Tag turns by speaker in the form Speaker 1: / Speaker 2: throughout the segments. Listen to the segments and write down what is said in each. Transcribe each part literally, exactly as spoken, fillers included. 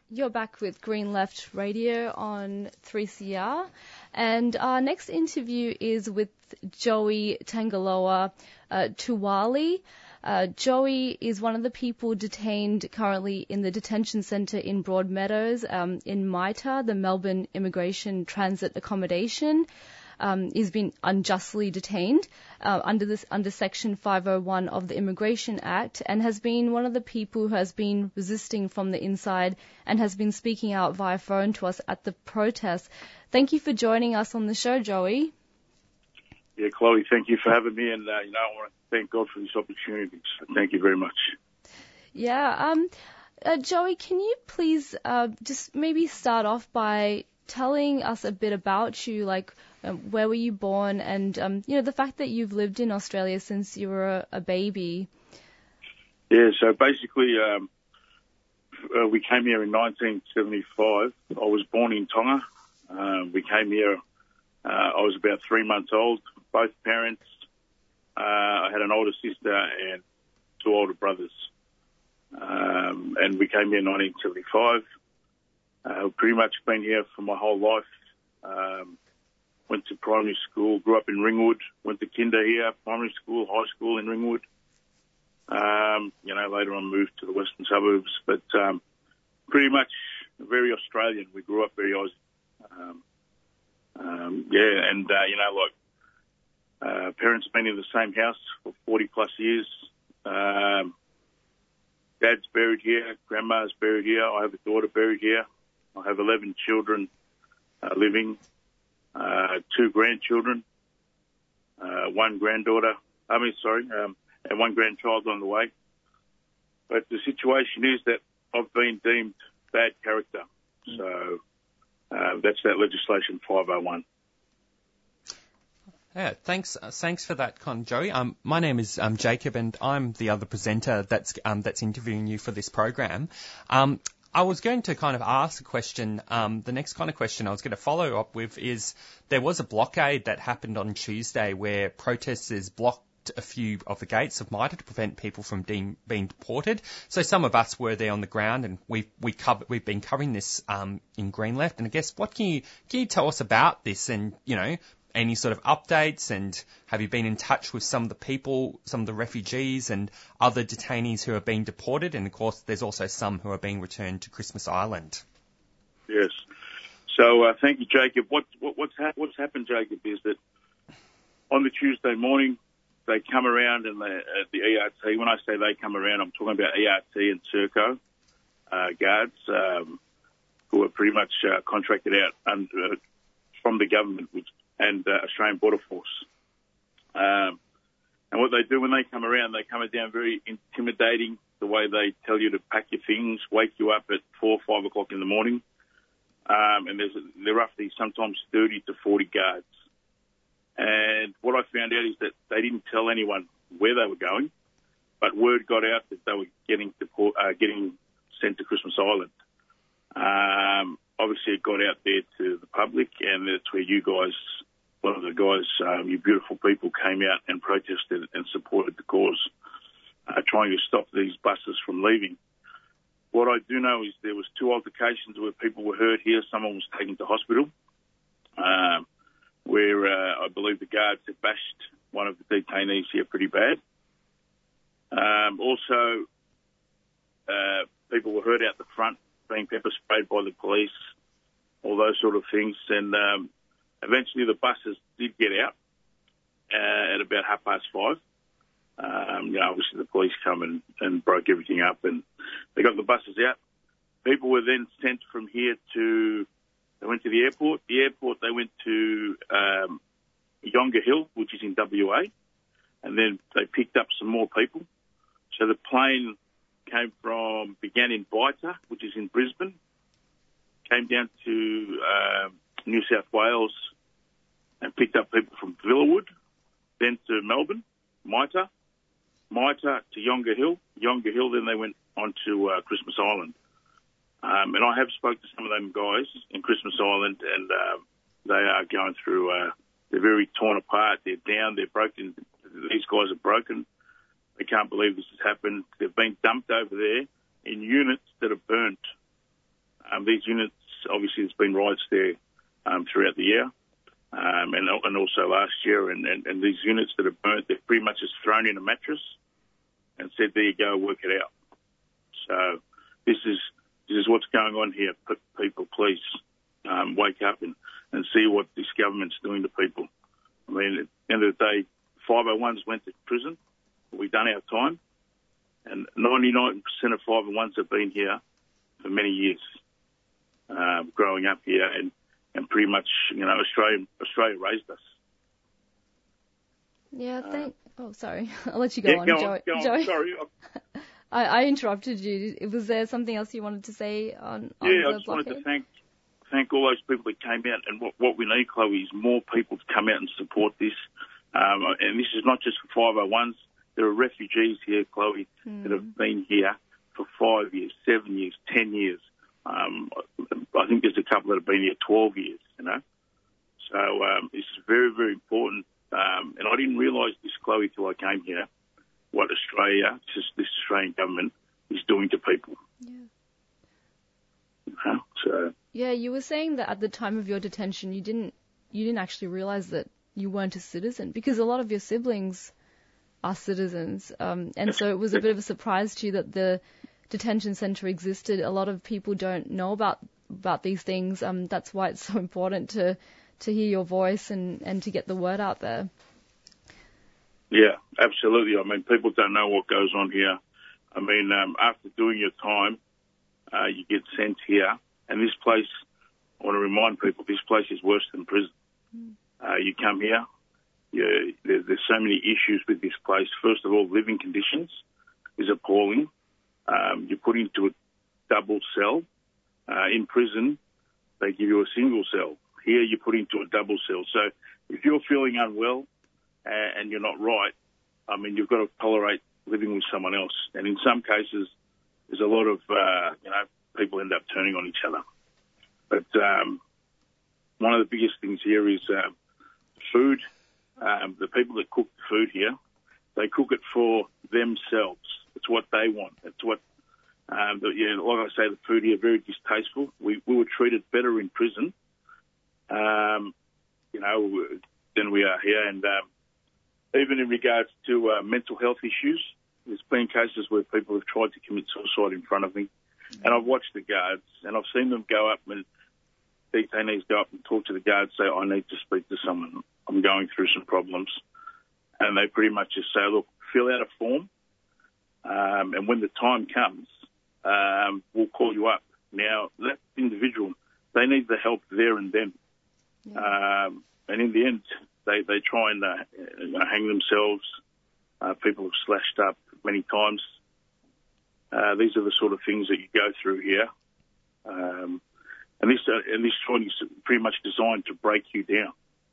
Speaker 1: You're back with Green Left Radio on three C R, and our next interview is with Joey Tangaloa uh, Tuwali. Uh, Joey is one of the people detained currently in the detention centre in Broadmeadows um, in MITRA, the Melbourne Immigration Transit Accommodation. Um, he's been unjustly detained uh, under this under Section five oh one of the Immigration Act, and has been one of the people who has been resisting from the inside and has been speaking out via phone to us at the protest. Thank you for joining us on the show, Joey.
Speaker 2: Yeah, Chloe, thank you for having me, and uh, you know, I want to thank God for this opportunity. So thank you very much.
Speaker 1: Yeah, um, uh, Joey, can you please uh, just maybe start off by telling us a bit about you, like um, where were you born, and um, you know, the fact that you've lived in Australia since you were a, a baby.
Speaker 2: Yeah, so basically, um, uh, we came here in nineteen seventy-five. I was born in Tonga. Uh, we came here. Uh, I was about three months old. Both parents. Uh, I had an older sister and two older brothers. Um, and we came here in nineteen seventy-five. Uh, pretty much been here for my whole life. Um, went to primary school, grew up in Ringwood, went to kinder here, primary school, high school in Ringwood. Um, you know, later on moved to the western suburbs, but um, pretty much very Australian. We grew up very Aussie. Um, um, yeah, and, uh, you know, like, uh, parents been in the same house for forty plus years. Um, dad's buried here, grandma's buried here, I have a daughter buried here. I have eleven children uh, living, uh, two grandchildren, uh, one granddaughter, I mean, sorry, um, and one grandchild on the way. But the situation is that I've been deemed bad character. So uh, that's that legislation five oh one.
Speaker 3: Yeah, thanks. Uh, thanks for that, Con Joey. Um, my name is um, Jacob, and I'm the other presenter that's um, that's interviewing you for this program. Um, I was going to kind of ask a question. Um, the next kind of question I was going to follow up with is there was a blockade that happened on Tuesday where protesters blocked a few of the gates of MITRA to prevent people from being, being deported. So some of us were there on the ground, and we've we cover, we've been covering this um, in Green Left. And I guess what can you can you tell us about this, and you know, any sort of updates, and have you been in touch with some of the people, some of the refugees and other detainees who are being deported? And of course, there's also some who are being returned to Christmas Island.
Speaker 2: Yes. So uh, thank you, Jacob. What, what, what's, ha- what's happened, Jacob, is that on the Tuesday morning, they come around and they, at the E R T, when I say they come around, I'm talking about E R T and Serco uh, guards um, who are pretty much uh, contracted out under, uh, from the government, which and uh, Australian Border Force. Um, and what they do when they come around, they come down very intimidating, the way they tell you to pack your things, wake you up at four, five o'clock in the morning. Um, and there's they're roughly sometimes thirty to forty guards. And what I found out is that they didn't tell anyone where they were going, but word got out that they were getting deport, uh, getting sent to Christmas Island. Um, obviously, it got out there to the public, and that's where you guys, one of the guys, um, you beautiful people, came out and protested and supported the cause, uh, trying to stop these buses from leaving. What I do know is there was two altercations where people were hurt here. Someone was taken to hospital, um, where uh, I believe the guards had bashed one of the detainees here pretty bad. Um, also, uh, people were hurt out the front, being pepper sprayed by the police, all those sort of things. And um, eventually the buses did get out uh, at about half past five. Um, you know, obviously the police come and, and broke everything up, and they got the buses out. People were then sent from here to, they went to the airport. The airport, they went to um, Yonga Hill, which is in W A, and then they picked up some more people. So the plane came from, began in Baita, which is in Brisbane, came down to uh, New South Wales and picked up people from Villawood, then to Melbourne, MITRA, MITRA to Yonga Hill, Yonga Hill, then they went on to uh, Christmas Island. Um, and I have spoken to some of them guys in Christmas Island, and uh, they are going through, uh, they're very torn apart, they're down, they're broken, these guys are broken. They can't believe this has happened. They've been dumped over there in units that are burnt. these units, obviously, there's been riots there um, throughout the year, um, and and also last year. And, and, and these units that are burnt, they've pretty much just thrown in a mattress and said, "There you go, work it out." So this is this is what's going on here. P- people, please um, wake up and, and see what this government's doing to people. I mean, at the end of the day, five oh ones went to prison. We've done our time. And ninety-nine percent of five oh ones have been here for many years, uh, growing up here. And, and pretty much, you know, Australia, Australia raised us.
Speaker 1: Yeah, thank... Uh, oh, sorry. I'll let you go
Speaker 2: yeah,
Speaker 1: on,
Speaker 2: go
Speaker 1: Joey.
Speaker 2: on, go on.
Speaker 1: Joey.
Speaker 2: Sorry.
Speaker 1: I, I interrupted you. Was there something else you wanted to say on, on
Speaker 2: yeah,
Speaker 1: the
Speaker 2: I just
Speaker 1: blockade?
Speaker 2: wanted to thank thank all those people that came out. And what, what we need, Chloe, is more people to come out and support this. Um, and this is not just for five oh ones. There are refugees here, Chloe, mm. that have been here for five years, seven years, ten years. Um, I think there's a couple that have been here twelve years, you know. So um, this is very, very important. Um, and I didn't realise this, Chloe, till I came here, what Australia, just this Australian government, is doing to people.
Speaker 1: Yeah.
Speaker 2: You know? So.
Speaker 1: Yeah, you were saying that at the time of your detention, you didn't you didn't actually realise that you weren't a citizen, because a lot of your siblings are citizens, um, and so it was a bit of a surprise to you that the detention centre existed. A lot of people don't know about about these things. Um, that's why it's so important to to hear your voice and, and to get the word out there.
Speaker 2: Yeah, absolutely. I mean, people don't know what goes on here. I mean, um, after doing your time, uh, you get sent here, and this place, I want to remind people, this place is worse than prison. Mm. Uh, you come here. Yeah, there, there's so many issues with this place. First of all, living conditions is appalling. Um, you're put into a double cell. Uh, in prison, they give you a single cell. Here, you're put into a double cell. So if you're feeling unwell uh, and you're not right, I mean, you've got to tolerate living with someone else. And in some cases, there's a lot of, uh, you know, people end up turning on each other. But um, one of the biggest things here is uh, food. Um, the people that cook the food here, they cook it for themselves. It's what they want. It's what, um, the, yeah, like I say, the food here very distasteful. We we were treated better in prison, um, you know, than we are here. And um, even in regards to uh, mental health issues, there's been cases where people have tried to commit suicide in front of me. And I've watched the guards, and I've seen them go up and detainees go up and talk to the guards, say, "I need to speak to someone. I'm going through some problems." And they pretty much just say, "Look, fill out a form, um, and when the time comes, um, we'll call you up." Now, that individual, they need the help there and then. Yeah. Um, and in the end, they, they try and uh, you know, hang themselves. Uh, people have slashed up many times. Uh, these are the sort of things that you go through here. Um, and this uh, and this training is pretty much designed to break you down.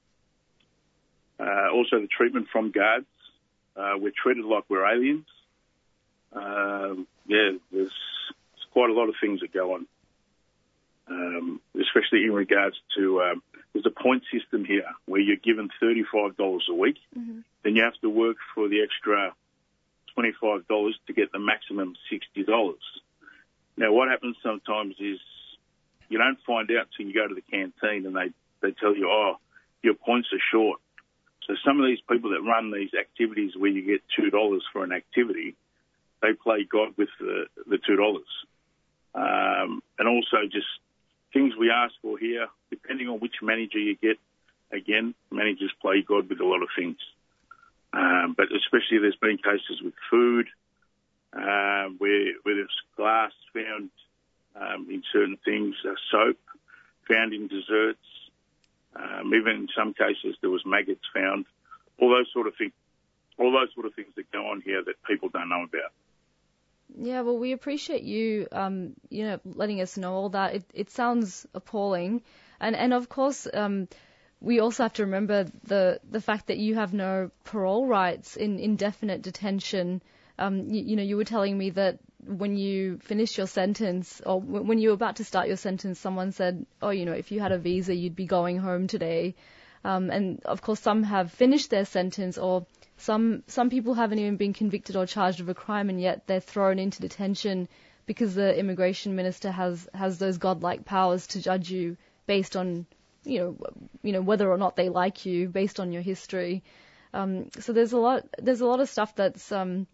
Speaker 2: Uh, also, the treatment from guards. Uh, we're treated like we're aliens. Um, yeah, there's, there's quite a lot of things that go on, um, especially in regards to, um, there's a point system here where you're given thirty-five dollars a week. Mm-hmm. Then you have to work for the extra twenty-five dollars to get the maximum sixty dollars. Now, what happens sometimes is you don't find out until you go to the canteen and they, they tell you, "Oh, your points are short." So some of these people that run these activities where you get two dollars for an activity, they play God with the, the two dollars. Um, and also just things we ask for here, depending on which manager you get, again, managers play God with a lot of things. Um, but especially there's been cases with food, um, where, where there's glass found um, in certain things, uh, soap found in desserts. Um, even in some cases, there was maggots found. All those sort of things, all those sort of things that go on here that people don't know about.
Speaker 1: Yeah, well, we appreciate you, um, you know, letting us know all that. It, it sounds appalling, and and of course, um, we also have to remember the the fact that you have no parole rights in indefinite detention. Um, you, you know, you were telling me that when you finished your sentence, or w- when you were about to start your sentence, someone said, "Oh, you know, if you had a visa, you'd be going home today." Um, and of course, some have finished their sentence, or some some people haven't even been convicted or charged of a crime, and yet they're thrown into detention because the immigration minister has, has those godlike powers to judge you based on, you know, you know, whether or not they like you based on your history. Um, so there's a lot, there's a lot of stuff that's, um,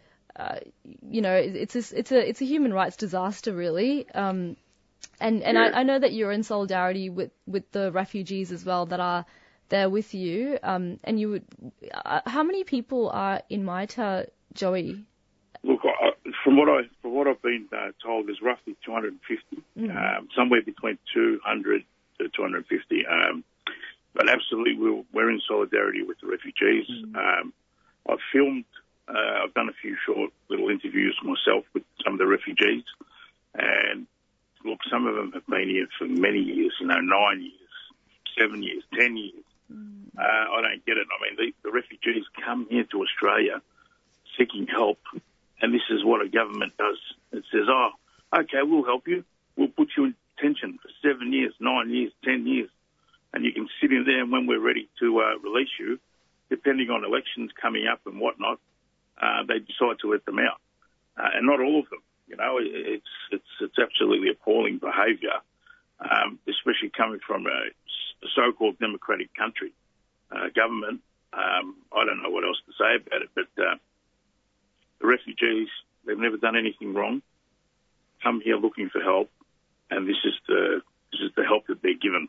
Speaker 1: uh, you know, it's a, it's a, it's a human rights disaster, really. Um, and, and
Speaker 2: yeah.
Speaker 1: I, I know that you're in solidarity with, with the refugees as well that are there with you. Um, and you would, uh, how many people are in Maita, Joey?
Speaker 2: Look, I, from what I, from what I've been uh, told, there's roughly two hundred fifty, mm. um, somewhere between two hundred to two hundred fifty. Um, But absolutely, we're, we're in solidarity with the refugees. Mm. Um, I've filmed, uh, I've done a few short little interviews myself with some of the refugees. And look, some of them have been here for many years, you know, nine years, seven years, ten years. Mm. Uh, I don't get it. I mean, the, the refugees come here to Australia seeking help, and this is what a government does. It says, oh, okay, we'll help you. We'll put you in detention for seven years, nine years, ten years. And you can sit in there, and when we're ready to uh, release you, depending on elections coming up and whatnot, uh, they decide to let them out. Uh, and not all of them. You know, it's it's it's absolutely appalling behaviour, um, especially coming from a so-called democratic country, uh, government. Um, I don't know what else to say about it, but uh, the refugees, they've never done anything wrong, come here looking for help, and this is the this is the help that they're given.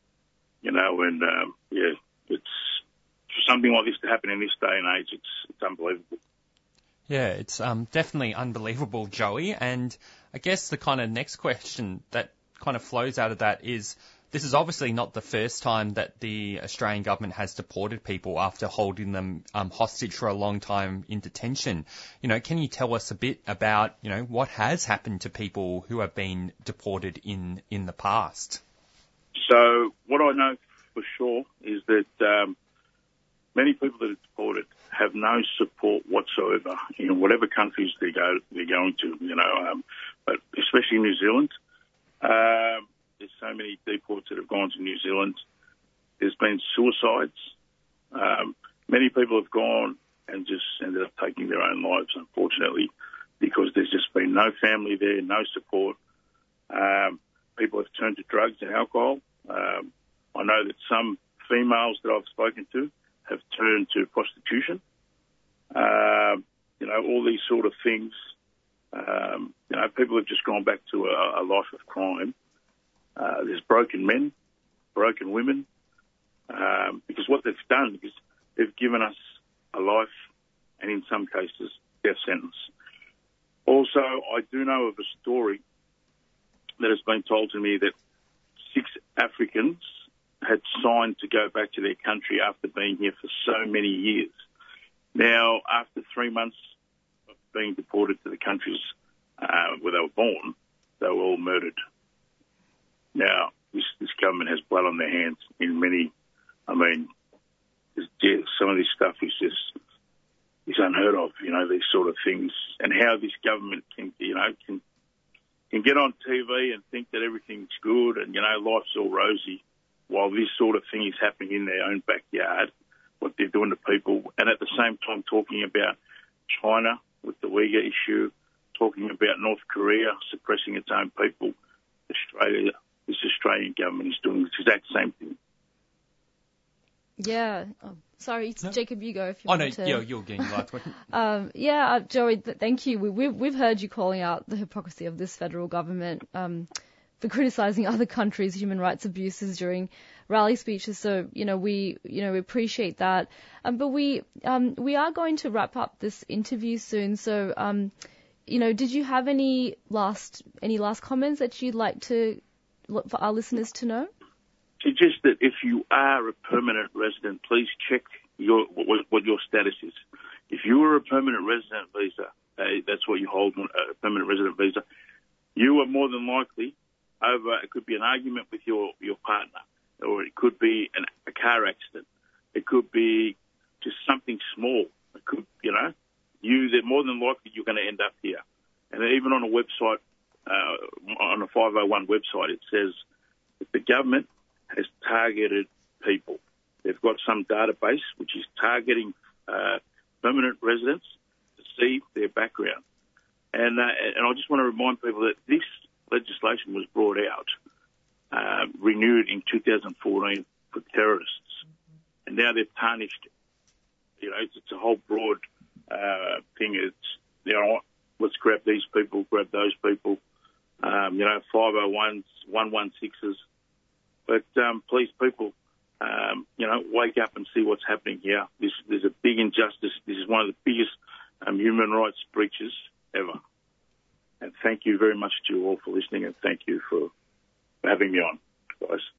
Speaker 2: You know, and, um, yeah, it's for something like this to happen in this day and age, it's, it's unbelievable.
Speaker 3: Yeah, it's um, definitely unbelievable, Joey. And I guess the kind of next question that kind of flows out of that is, this is obviously not the first time that the Australian government has deported people after holding them um, hostage for a long time in detention. You know, can you tell us a bit about, you know, what has happened to people who have been deported in, in the past?
Speaker 2: So what I know for sure is that um, many people that are deported have no support whatsoever in whatever countries they go they're going to. You know, um, but especially New Zealand, uh, there's so many deports that have gone to New Zealand. There's been suicides. Um, many people have gone and just ended up taking their own lives, unfortunately, because there's just been no family there, no support. Um, people have turned to drugs and alcohol. Um, I know that some females that I've spoken to have turned to prostitution. Um, you know, all these sort of things. Um, you know, people have just gone back to a, a life of crime. Uh, there's broken men, broken women, um, because what they've done is they've given us a life and, in some cases, death sentence. Also, I do know of a story that has been told to me that six Africans had signed to go back to their country after being here for so many years. Now, after three months of being deported to the countries uh, where they were born, they were all murdered. Now, this, this government has blood on their hands in many, I mean, some of this stuff is just, is unheard of, you know, these sort of things, and how this government can, you know, can can get on T V and think that everything's good and, you know, life's all rosy, while this sort of thing is happening in their own backyard, what they're doing to people, and at the same time talking about China with the Uyghur issue, talking about North Korea suppressing its own people. Australia, this Australian government is doing the exact same thing.
Speaker 1: Yeah. Oh, sorry, no. Jacob, you go if you
Speaker 3: oh,
Speaker 1: want
Speaker 3: no,
Speaker 1: to.
Speaker 3: Yeah, you're getting last one.
Speaker 1: um, yeah, uh, Joey, th- thank you. We, we've, we've heard you calling out the hypocrisy of this federal government um, for criticising other countries' human rights abuses during rally speeches. So, you know, we, you know, we appreciate that. Um, but we, um, we are going to wrap up this interview soon. So, um, you know, did you have any last, any last comments that you'd like to, for our listeners to know?
Speaker 2: Just that if you are a permanent resident, please check your what, what your status is. If you are a permanent resident visa, uh, that's what you hold, a permanent resident visa, you are more than likely over, it could be an argument with your, your partner, or it could be an, a car accident. It could be just something small. It could, you know, you, they're more than likely you're going to end up here. And even on a website, uh, on a five oh one website, it says that the government has targeted people. They've got some database which is targeting uh, permanent residents to see their background. And uh, and I just want to remind people that this legislation was brought out, uh, renewed in two thousand fourteen for terrorists, and now they've tarnished. You know, it's, it's a whole broad uh, thing. It's, you know, let's grab these people, grab those people. Um, you know, five oh ones, one one sixes. But um, please, people, um, you know, wake up and see what's happening here. This, there's a big injustice. This is one of the biggest um, human rights breaches ever. And thank you very much to you all for listening, and thank you for having me on, guys.